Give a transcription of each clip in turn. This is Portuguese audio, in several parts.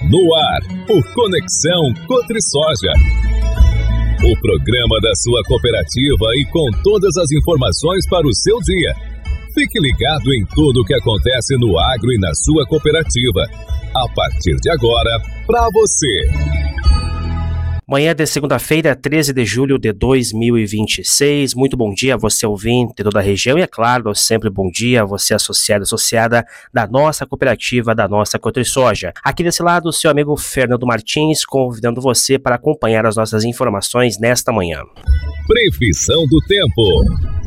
No ar, o Conexão Cotrisoja. O programa da sua cooperativa e com todas as informações para o seu dia. Fique ligado em tudo o que acontece no agro e na sua cooperativa. A partir de agora, para você. Manhã de segunda-feira, 13 de julho de 2026. Muito bom dia a você ouvinte de toda a região e, é claro, sempre bom dia a você associada da nossa cooperativa, da nossa Cotrisoja. Aqui desse lado, o seu amigo Fernando Martins, convidando você para acompanhar as nossas informações nesta manhã. Previsão do tempo.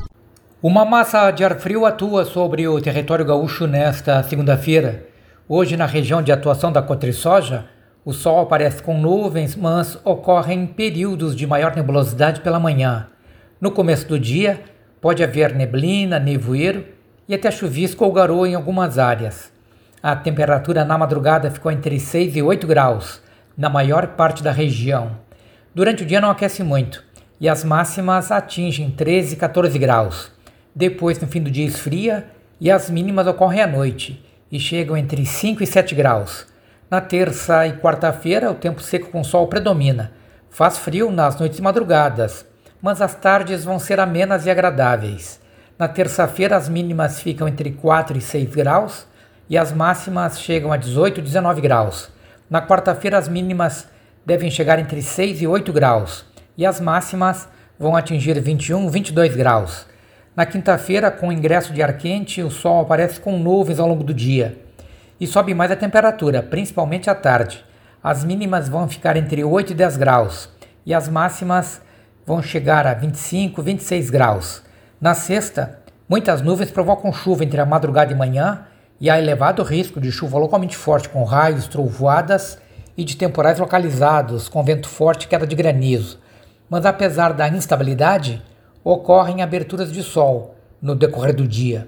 Uma massa de ar frio atua sobre o território gaúcho nesta segunda-feira. Hoje, na região de atuação da Cotrisoja, o sol aparece com nuvens, mas ocorrem períodos de maior nebulosidade pela manhã. No começo do dia, pode haver neblina, nevoeiro e até chuvisco ou garoa em algumas áreas. A temperatura na madrugada ficou entre 6 e 8 graus, na maior parte da região. Durante o dia não aquece muito e as máximas atingem 13 e 14 graus. Depois, no fim do dia, esfria e as mínimas ocorrem à noite e chegam entre 5 e 7 graus. Na terça e quarta-feira, o tempo seco com sol predomina. Faz frio nas noites e madrugadas, mas as tardes vão ser amenas e agradáveis. Na terça-feira, as mínimas ficam entre 4 e 6 graus e as máximas chegam a 18 e 19 graus. Na quarta-feira, as mínimas devem chegar entre 6 e 8 graus e as máximas vão atingir 21 e 22 graus. Na quinta-feira, com o ingresso de ar quente, o sol aparece com nuvens ao longo do dia. E sobe mais a temperatura, principalmente à tarde. As mínimas vão ficar entre 8 e 10 graus e as máximas vão chegar a 25 e 26 graus. Na sexta, muitas nuvens provocam chuva entre a madrugada e manhã e há elevado risco de chuva localmente forte com raios, trovoadas e de temporais localizados com vento forte e queda de granizo. Mas apesar da instabilidade, ocorrem aberturas de sol no decorrer do dia.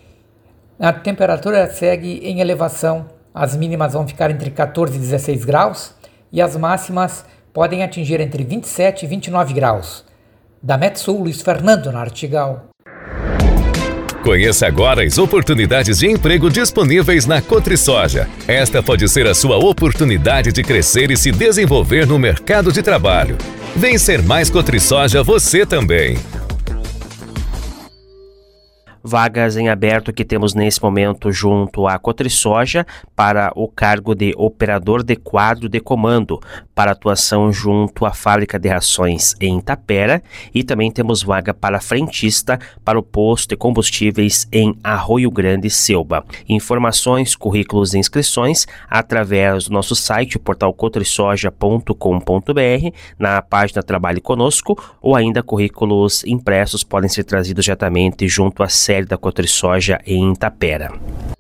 A temperatura segue em elevação, as mínimas vão ficar entre 14 e 16 graus e as máximas podem atingir entre 27 e 29 graus. Da Metsul, Luiz Fernando Nartigal. Conheça agora as oportunidades de emprego disponíveis na Cotrisoja. Esta pode ser a sua oportunidade de crescer e se desenvolver no mercado de trabalho. Vem ser mais Cotrisoja você também. Vagas em aberto que temos nesse momento junto à Cotrisoja para o cargo de operador de quadro de comando para atuação junto à fábrica de rações em Tapera e também temos vaga para frentista para o posto de combustíveis em Arroio Grande, Selba. Informações, currículos e inscrições através do nosso site, o portal cotrisoja.com.br, na página Trabalhe Conosco, ou ainda currículos impressos podem ser trazidos diretamente junto à sede da Cotrisoja em Tapera.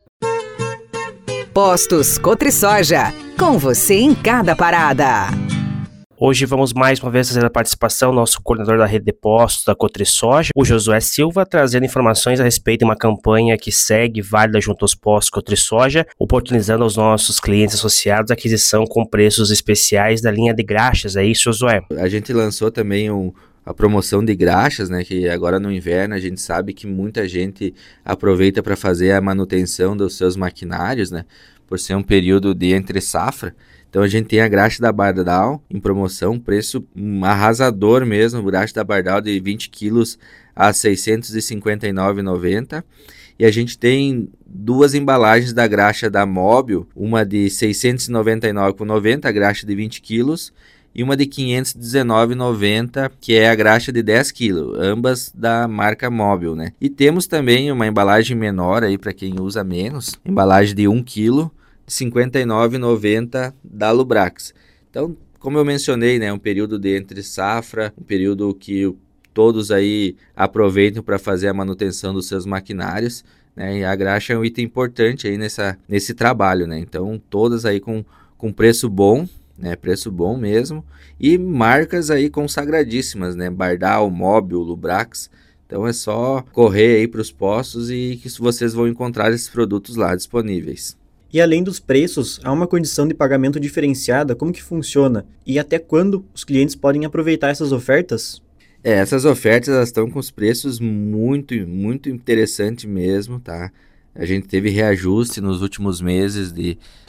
Postos Cotrisoja, com você em cada parada. Hoje vamos mais uma vez fazer a participação do nosso coordenador da rede de postos da Cotrisoja, o Josué Silva, trazendo informações a respeito de uma campanha que segue válida junto aos postos Cotrisoja, oportunizando aos nossos clientes associados a aquisição com preços especiais da linha de graxas. É isso, Josué? A gente lançou também a promoção de graxas, né, que agora no inverno a gente sabe que muita gente aproveita para fazer a manutenção dos seus maquinários, né, por ser um período de entre safra. Então a gente tem a graxa da Bardal em promoção, preço arrasador mesmo, graxa da Bardal de 20 quilos a R$ 659,90. E a gente tem duas embalagens da graxa da Móbil, uma de R$ 699,90, a graxa de 20 quilos, e uma de R$ 519,90, que é a graxa de 10 kg, ambas da marca Móbil, né? E temos também uma embalagem menor aí para quem usa menos, embalagem de 1 kg, de R$ 59,90 da Lubrax. Então, como eu mencionei, né, um período de entre safra, um período que todos aí aproveitam para fazer a manutenção dos seus maquinários, né? E a graxa é um item importante aí nesse trabalho, né? Então, todas aí com preço bom, né, preço bom mesmo, e marcas aí consagradíssimas, né, Bardal, Móbil, Lubrax. Então é só correr aí para os postos e que vocês vão encontrar esses produtos lá disponíveis. E além dos preços, há uma condição de pagamento diferenciada, como que funciona? E até quando os clientes podem aproveitar essas ofertas? Essas ofertas elas estão com os preços muito, muito interessantes mesmo, tá? A gente teve reajuste nos últimos meses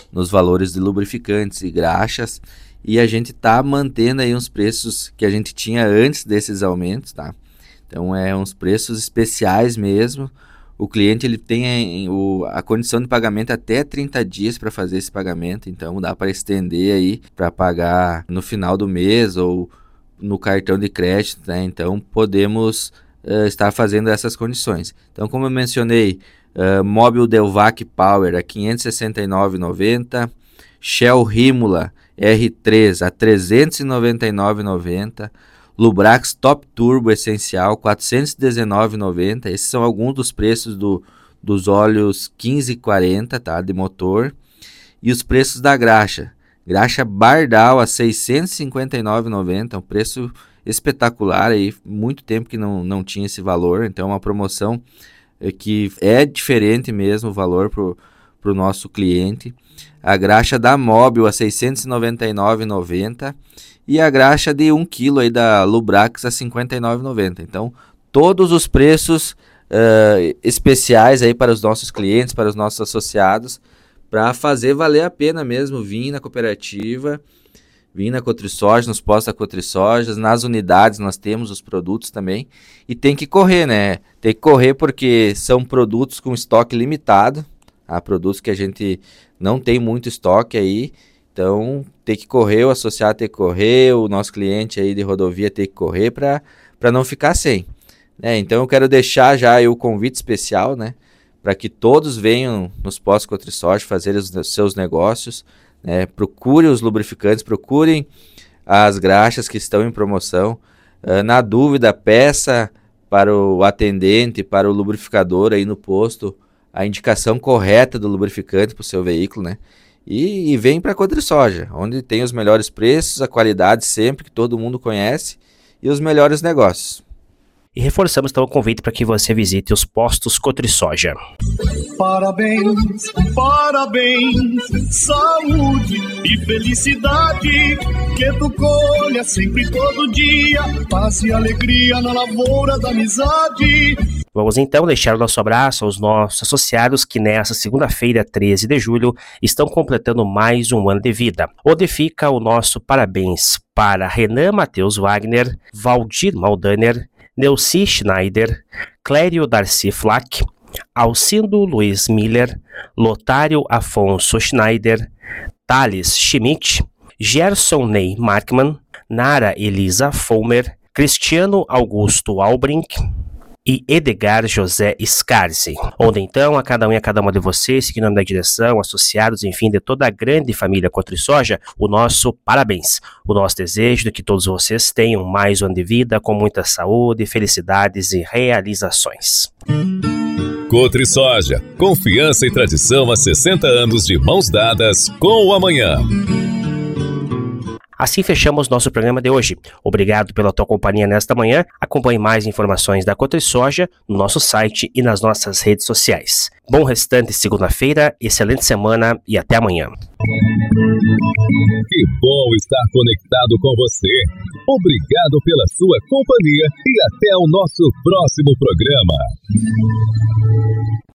nos valores de lubrificantes e graxas, e a gente está mantendo aí uns preços que a gente tinha antes desses aumentos, tá? Então uns preços especiais mesmo. O cliente ele tem a condição de pagamento até 30 dias para fazer esse pagamento, então dá para estender aí para pagar no final do mês ou no cartão de crédito, né? Então podemos estar fazendo essas condições. Então, como eu mencionei, Mobil Delvac Power a R$ 569,90, Shell Rímula R3 a R$ 399,90, Lubrax Top Turbo Essencial R$ 419,90. Esses são alguns dos preços dos óleos 1540, tá, de motor. E os preços da graxa. Graxa Bardal a R$ 659,90, um preço espetacular, aí, muito tempo que não tinha esse valor, então é uma promoção que é diferente mesmo o valor para o nosso cliente. A graxa da Mobil a R$ 699,90 e a graxa de 1 kg aí da Lubrax a R$ 59,90. Então, todos os preços especiais aí para os nossos clientes, para os nossos associados, para fazer valer a pena mesmo vir na cooperativa, vir na Cotrisoja, nos postos da Cotrisoja, nas unidades nós temos os produtos também, e tem que correr, né? Tem que correr porque são produtos com estoque limitado, há produtos que a gente não tem muito estoque aí, então tem que correr, o associado tem que correr, o nosso cliente aí de rodovia tem que correr para não ficar sem, né? Então eu quero deixar já aí o convite especial, né? Para que todos venham nos postos Cotrisoja fazer os seus negócios, né? Procure os lubrificantes, procurem as graxas que estão em promoção. Na dúvida, peça para o atendente, para o lubrificador aí no posto, a indicação correta do lubrificante para o seu veículo, né? E vem para a Cotrisoja, onde tem os melhores preços, a qualidade sempre que todo mundo conhece e os melhores negócios. E reforçamos então o convite para que você visite os postos Cotrisoja. Parabéns, parabéns, saúde e felicidade, que tu colha sempre todo dia, paz e alegria na lavoura da amizade. Vamos então deixar o nosso abraço aos nossos associados que nessa segunda-feira, 13 de julho, estão completando mais um ano de vida. Onde fica o nosso parabéns para Renan Matheus Wagner, Valdir Maldaner, Neuci Schneider, Clério Darcy Flack, Alcindo Luiz Miller, Lotário Afonso Schneider, Thales Schmidt, Gerson Ney Markman, Nara Elisa Fulmer, Cristiano Augusto Albrink e Edgar José Scarzi. Onde então a cada um e a cada uma de vocês, seguindo a minha direção, associados, enfim, de toda a grande família Cotrisoja, o nosso parabéns, o nosso desejo de que todos vocês tenham mais um ano de vida com muita saúde, felicidades e realizações. Cotrisoja, confiança e tradição há 60 anos de mãos dadas com o amanhã. Assim fechamos nosso programa de hoje. Obrigado pela tua companhia nesta manhã. Acompanhe mais informações da Cotrisoja no nosso site e nas nossas redes sociais. Bom restante de segunda-feira, excelente semana e até amanhã. Que bom estar conectado com você. Obrigado pela sua companhia e até o nosso próximo programa.